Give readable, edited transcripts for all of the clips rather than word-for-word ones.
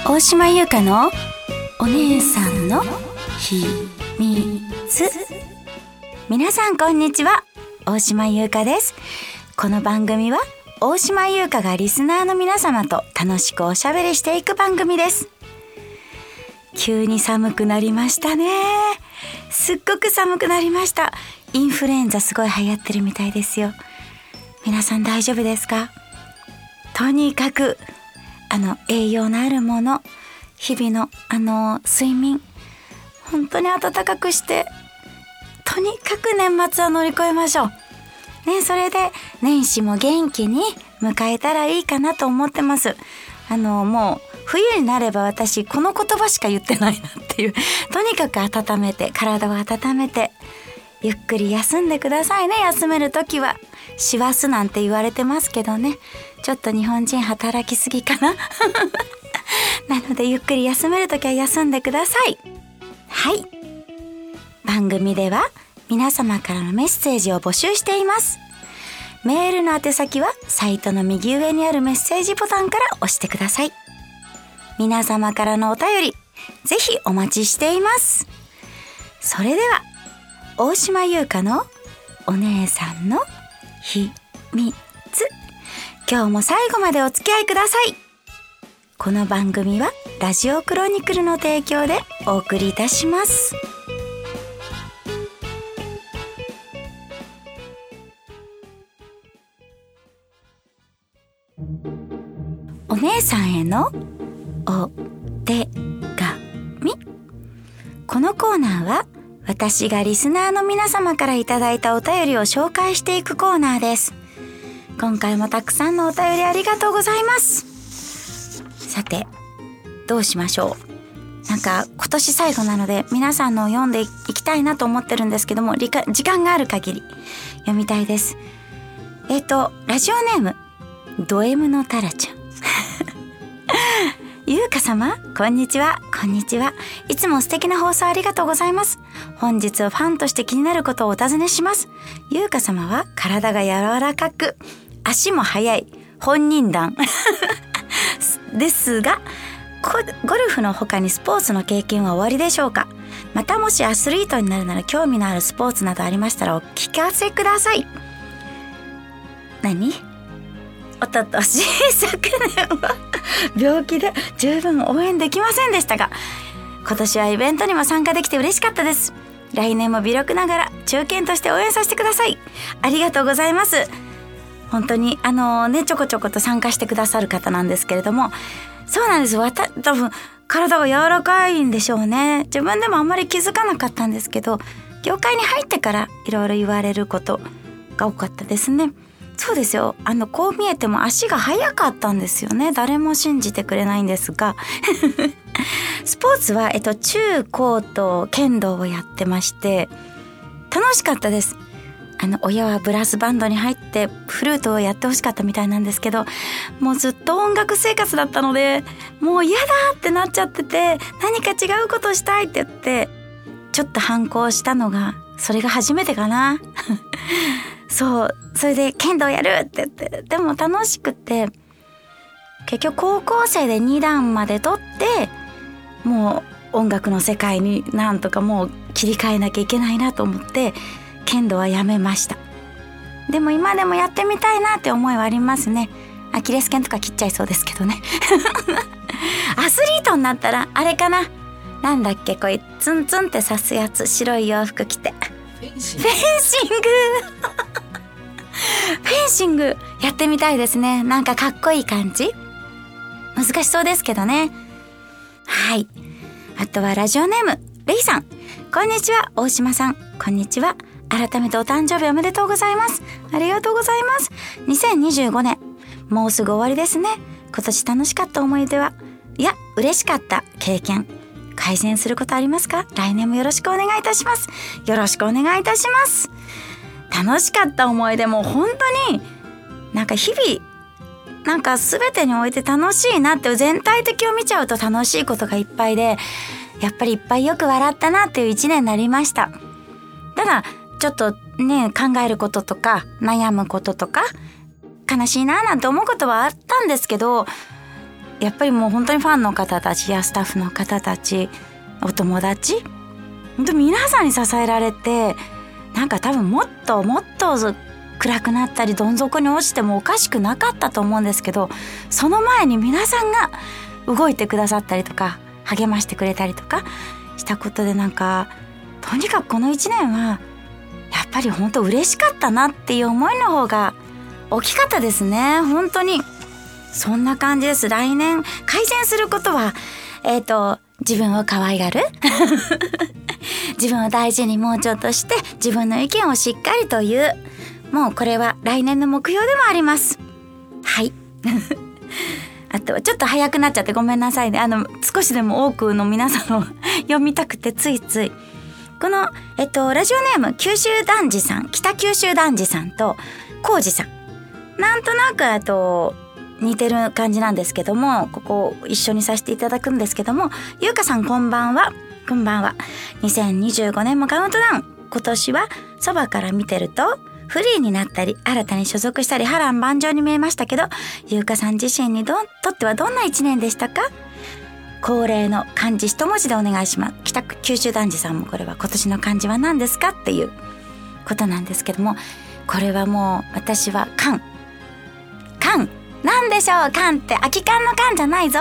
大島優香のお姉さんの秘密。皆さんこんにちは、大島優香です。この番組は大島優香がリスナーの皆様と楽しくおしゃべりしていく番組です。急に寒くなりましたね。すっごく寒くなりました。インフルエンザすごい流行ってるみたいですよ。皆さん大丈夫ですか？とにかく栄養のあるもの、日々の睡眠、本当に暖かくして、とにかく年末は乗り越えましょうね。それで年始も元気に迎えたらいいかなと思ってます。もう冬になれば私この言葉しか言ってないなっていう、とにかく温めて、体を温めてゆっくり休んでくださいね。休めるときは師走なんて言われてますけどね、ちょっと日本人働きすぎかななのでゆっくり休めるときは休んでください。はい、番組では皆様からのメッセージを募集しています。メールの宛先はサイトの右上にあるメッセージボタンから押してください。皆様からのお便りぜひお待ちしています。それでは大島優香のお姉さんの秘密、今日も最後までお付き合いください。この番組はラジオクロニクルの提供でお送りいたします。お姉さんへのお手紙。このコーナーは私がリスナーの皆様からいただいたお便りを紹介していくコーナーです。今回もたくさんのお便りありがとうございます。さてどうしましょう。なんか今年最後なので皆さんのを読んでいきたいなと思ってるんですけども、時間がある限り読みたいです。ラジオネームド M のタラちゃんゆうか様、こんにちは。こんにちは。いつも素敵な放送ありがとうございます。本日はファンとして気になることをお尋ねします。ゆうか様は体が柔らかく、足も速い本人団ですが、ゴルフの他にスポーツの経験はおありでしょうか？またもしアスリートになるなら興味のあるスポーツなどありましたらお聞かせください。何？おととし昨年は病気で十分応援できませんでしたが、今年はイベントにも参加できて嬉しかったです。来年も微力ながら中堅として応援させてください。ありがとうございます。本当にちょこちょこと参加してくださる方なんですけれども、そうなんです。多分体が柔らかいんでしょうね。自分でもあんまり気づかなかったんですけど、業界に入ってからいろいろ言われることが多かったですね。そうですよ。こう見えても足が速かったんですよね。誰も信じてくれないんですがスポーツは中高と剣道をやってまして、楽しかったです。親はブラスバンドに入ってフルートをやってほしかったみたいなんですけど、もうずっと音楽生活だったので、もう嫌だってなっちゃってて、何か違うことしたいって言ってちょっと反抗したのがそれが初めてかなそう、それで剣道やるって言って、でも楽しくて、結局高校生で2段まで取って、もう音楽の世界になんとかもう切り替えなきゃいけないなと思って剣道はやめました。でも今でもやってみたいなって思いはありますね。アキレス腱とか切っちゃいそうですけどねアスリートになったらあれかな、なんだっけ、こういうツンツンって刺すやつ、白い洋服着てフェンシングフェンシングやってみたいですね。なんかかっこいい感じ。難しそうですけどね。はい。あとはラジオネームレイさん、こんにちは。大島さん、こんにちは。改めてお誕生日おめでとうございます。ありがとうございます。2025年もうすぐ終わりですね。今年楽しかった思い出は、いや嬉しかった経験、改善することありますか？来年もよろしくお願いいたします。よろしくお願いいたします。楽しかった思い出も本当になんか日々なんか全てにおいて楽しいなって、全体的を見ちゃうと楽しいことがいっぱいで、やっぱりいっぱいよく笑ったなっていう一年になりました。ただちょっとね、考えることとか悩むこととか悲しいななんて思うことはあったんですけど、 やっぱりもう本当にファンの方たちやスタッフの方たち、お友達、本当に皆さんに支えられて、なんか多分もっともっと暗くなったりどん底に落ちてもおかしくなかったと思うんですけど、その前に皆さんが動いてくださったりとか励ましてくれたりとかしたことで、なんかとにかくこの1年はやっぱり本当嬉しかったなっていう思いの方が大きかったですね。本当にそんな感じです。来年改善することは自分を可愛がる自分を大事にもうちょっとして自分の意見をしっかりと言う、もうこれは来年の目標でもあります。はいあとはちょっと早くなっちゃってごめんなさいね。少しでも多くの皆さんを読みたくてついついこのラジオネーム九州男児さん、北九州男児さんと浩二さん、なんとなく似てる感じなんですけども、ここ一緒にさせていただくんですけども、ゆうかさんこんばんは。こんばんは。2025年もカウントダウン。今年はそばから見てるとフリーになったり新たに所属したり波乱万丈に見えましたけど、ゆうかさん自身にとってはどんな一年でしたか？恒例の漢字一文字でお願いします。北九州男児さんもこれは今年の漢字は何ですかっていうことなんですけども、これはもう私は感なんでしょう。感って空き缶の缶じゃないぞ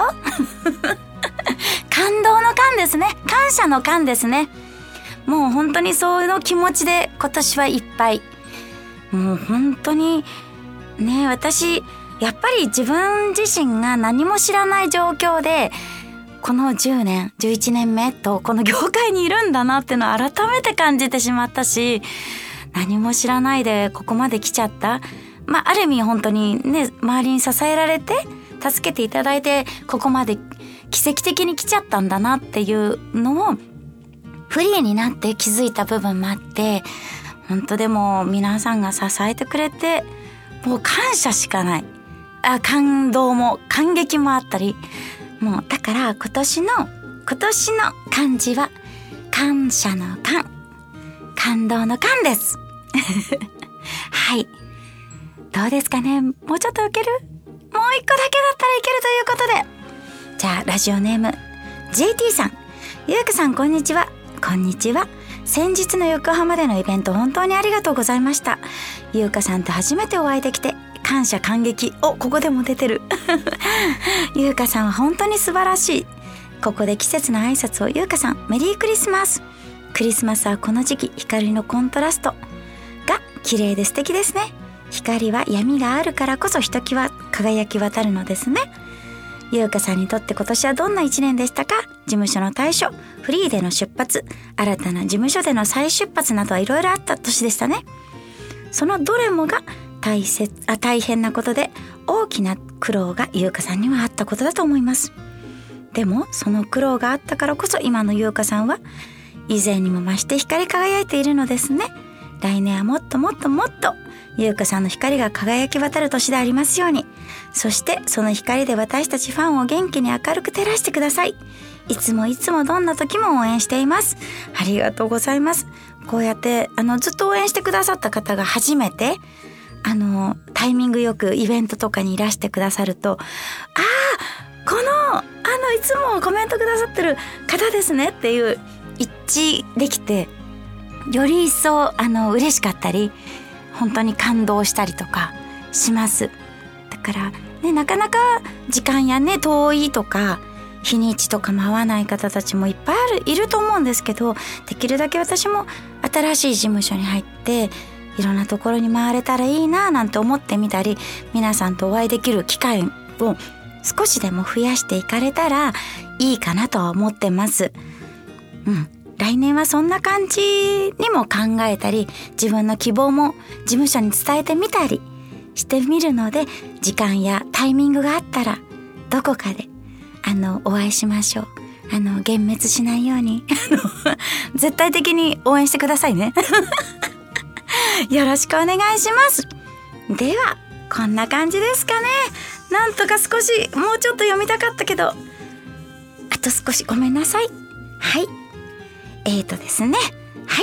感動の感ですね。感謝の感ですね。もう本当にそういう気持ちで今年はいっぱい。もう本当にね、私やっぱり自分自身が何も知らない状況でこの10年11年目とこの業界にいるんだなっていうのを改めて感じてしまったし、何も知らないでここまで来ちゃった。ある意味本当にね、周りに支えられて助けていただいてここまで奇跡的に来ちゃったんだなっていうのをフリーになって気づいた部分もあって、本当でも皆さんが支えてくれてもう感謝しかない。感動も感激もあったり、もうだから今年の漢字は感謝の感、感動の感ですはい、どうですかね。もうちょっといける？もう一個だけだったらいけるということで、じゃあラジオネーム JT さん、ゆうかさんこんにちは。こんにちは。先日の横浜でのイベント本当にありがとうございました。ゆうかさんと初めてお会いできて感謝感激。ここでも出てるゆうかさんは本当に素晴らしい。ここで季節の挨拶を。ゆうかさんメリークリスマス。クリスマスはこの時期光のコントラストが綺麗で素敵ですね。光は闇があるからこそひときわ輝き渡るのですね。ゆうかさんにとって今年はどんな一年でしたか？事務所の退所、フリーでの出発、新たな事務所での再出発などはいろいろあった年でしたね。そのどれもが大変なことで大きな苦労がゆうかさんにはあったことだと思います。でもその苦労があったからこそ今のゆうかさんは以前にも増して光り輝いているのですね。来年はもっともっともっとゆうかさんの光が輝き渡る年でありますように。そしてその光で私たちファンを元気に明るく照らしてください。いつもいつもどんな時も応援しています。ありがとうございます。こうやってずっと応援してくださった方が初めてタイミングよくイベントとかにいらしてくださると、このいつもコメントくださってる方ですねっていう一致できて、より一層嬉しかったり本当に感動したりとかします。だからね、なかなか時間やね遠いとか日にちとかも合わない方たちもいっぱいいると思うんですけど、できるだけ私も新しい事務所に入っていろんなところに回れたらいいななんて思ってみたり、皆さんとお会いできる機会を少しでも増やしていかれたらいいかなとは思ってます。来年はそんな感じにも考えたり、自分の希望も事務所に伝えてみたりしてみるので、時間やタイミングがあったらどこかでお会いしましょう。幻滅しないように絶対的に応援してくださいねよろしくお願いします。ではこんな感じですかね。なんとか少しもうちょっと読みたかったけど、あと少しごめんなさい。はい、ですね。はい、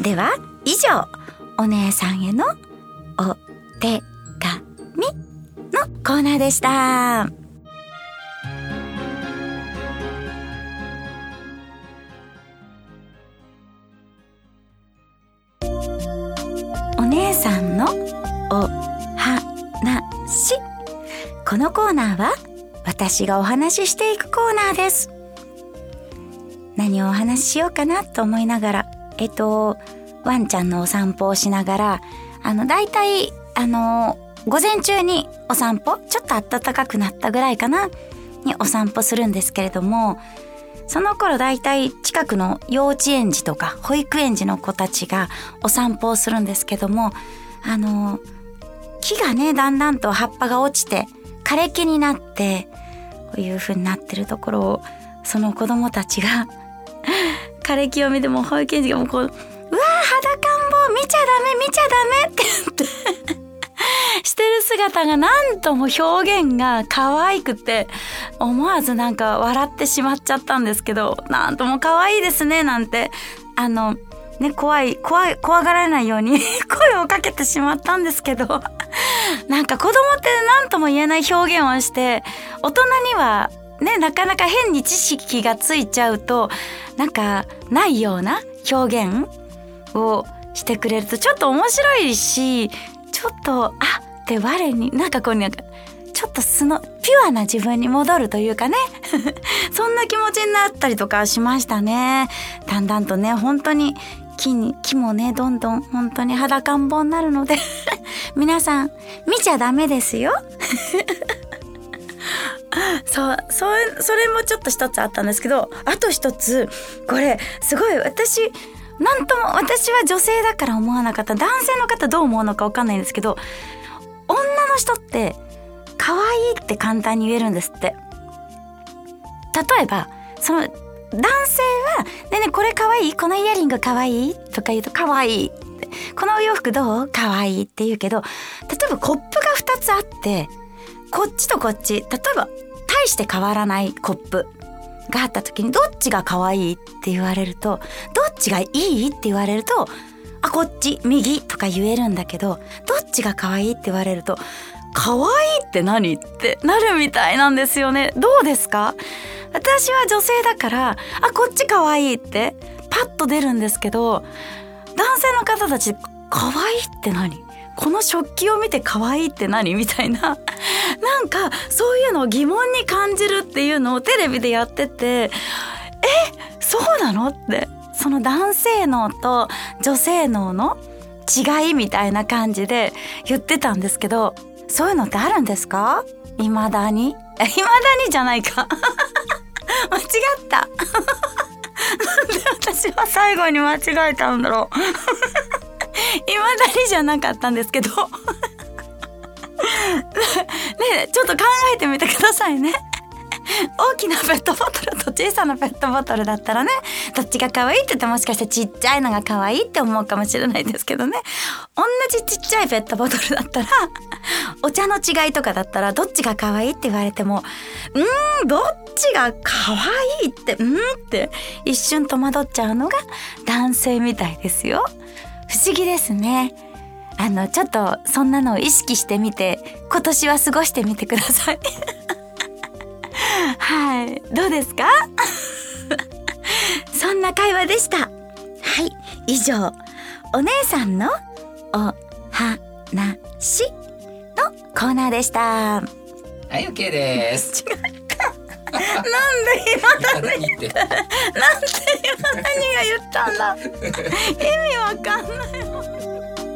では以上、お姉さんへのお手紙のコーナーでした。 のお話。このコーナーは私がお話ししていくコーナーです。何をお話ししようかなと思いながら、ワンちゃんのお散歩をしながら、だいたい午前中にお散歩、ちょっと暖かくなったぐらいかなにお散歩するんですけれども、その頃だいたい近くの幼稚園児とか保育園児の子たちがお散歩をするんですけども、木がねだんだんと葉っぱが落ちて枯れ木になってこういう風になってるところを、その子供たちが枯れ木を見ても保育園児がもうこう、うわー裸んぼ見ちゃダメって言ってしてる姿がなんとも表現が可愛くて、思わずなんか笑ってしまっちゃったんですけど、なんとも可愛いですねなんてね、怖がられないように声をかけてしまったんですけどなんか子供って何とも言えない表現をして、大人にはねなかなか変に知識がついちゃうとなんかないような表現をしてくれるとちょっと面白いし、ちょっとって我になんかこうなんかちょっとピュアな自分に戻るというかねそんな気持ちになったりとかしましたね。だんだんとね本当に木もねどんどん本当に裸んぼになるので皆さん見ちゃダメですよそれもちょっと一つあったんですけど、あと一つこれすごい私は女性だから思わなかった、男性の方どう思うのか分かんないんですけど、女の人って可愛いって簡単に言えるんですって。例えばその男性はねこれ可愛い、このイヤリング可愛いとか言うと可愛いって、このお洋服どう可愛いって言うけど、例えばコップが2つあってこっちとこっち、例えば大して変わらないコップがあった時にどっちが可愛いって言われると、どっちがいいって言われるとこっち右とか言えるんだけど、どっちが可愛いって言われると可愛いって何ってなるみたいなんですよね。どうですか？私は女性だからこっち可愛いってパッと出るんですけど、男性の方たち可愛いって何、この食器を見て可愛いって何みたいななんかそういうのを疑問に感じるっていうのをテレビでやってて、そうなのって、その男性脳と女性脳の違いみたいな感じで言ってたんですけど、そういうのってあるんですか？未だにじゃないか間違ったなんで私は最後に間違えたんだろう未だにじゃなかったんですけどねちょっと考えてみてくださいね。大きなペットボトルと小さなペットボトルだったらね、どっちが可愛いって言ってもしかしてちっちゃいのが可愛いって思うかもしれないですけどね、同じちっちゃいペットボトルだったらお茶の違いとかだったらどっちが可愛いって言われてもどっちが可愛いってって一瞬戸惑っちゃうのが男性みたいですよ。不思議ですね。ちょっとそんなのを意識してみて今年は過ごしてみてくださいはい、どうですかそんな会話でした。はい、以上お姉さんのお話のコーナーでした。 はい、OK です。 違ったなんで今何が言ったんだ意味わかんないもん。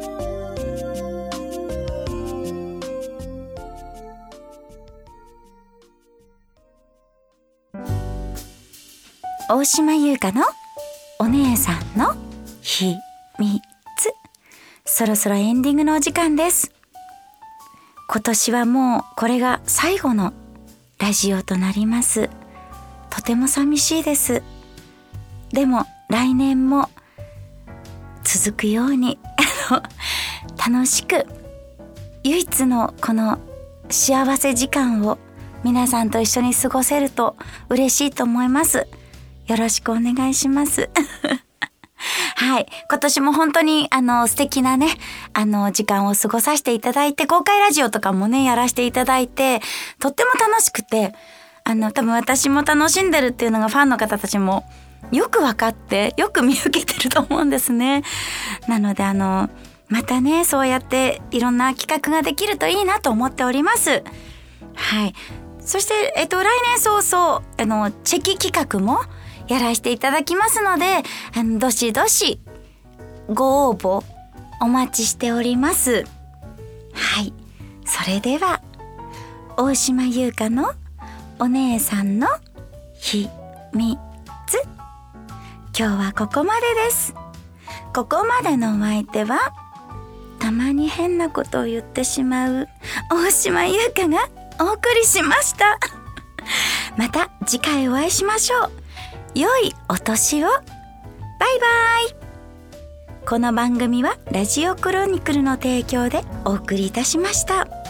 大島優香のお姉さんの秘密、そろそろエンディングのお時間です。今年はもうこれが最後のラジオとなります。とても寂しいです。でも来年も続くように楽しく唯一のこの幸せ時間を皆さんと一緒に過ごせると嬉しいと思います。よろしくお願いしますはい、今年も本当に素敵なね時間を過ごさせていただいて、公開ラジオとかもねやらせていただいてとっても楽しくて、多分私も楽しんでるっていうのがファンの方たちもよく分かってよく見受けてると思うんですね。なのでまたね、そうやっていろんな企画ができるといいなと思っております。はい。そして、来年早々、チェキ企画もやらせていただきますので、どしどしご応募お待ちしております。はい。それでは、大島優香のお姉さんの秘密。今日はここまでです。ここまでのお相手は、たまに変なことを言ってしまう大島優香がお送りしました。また次回お会いしましょう。良いお年を。バイバイ。この番組はラジオクロニクルの提供でお送りいたしました。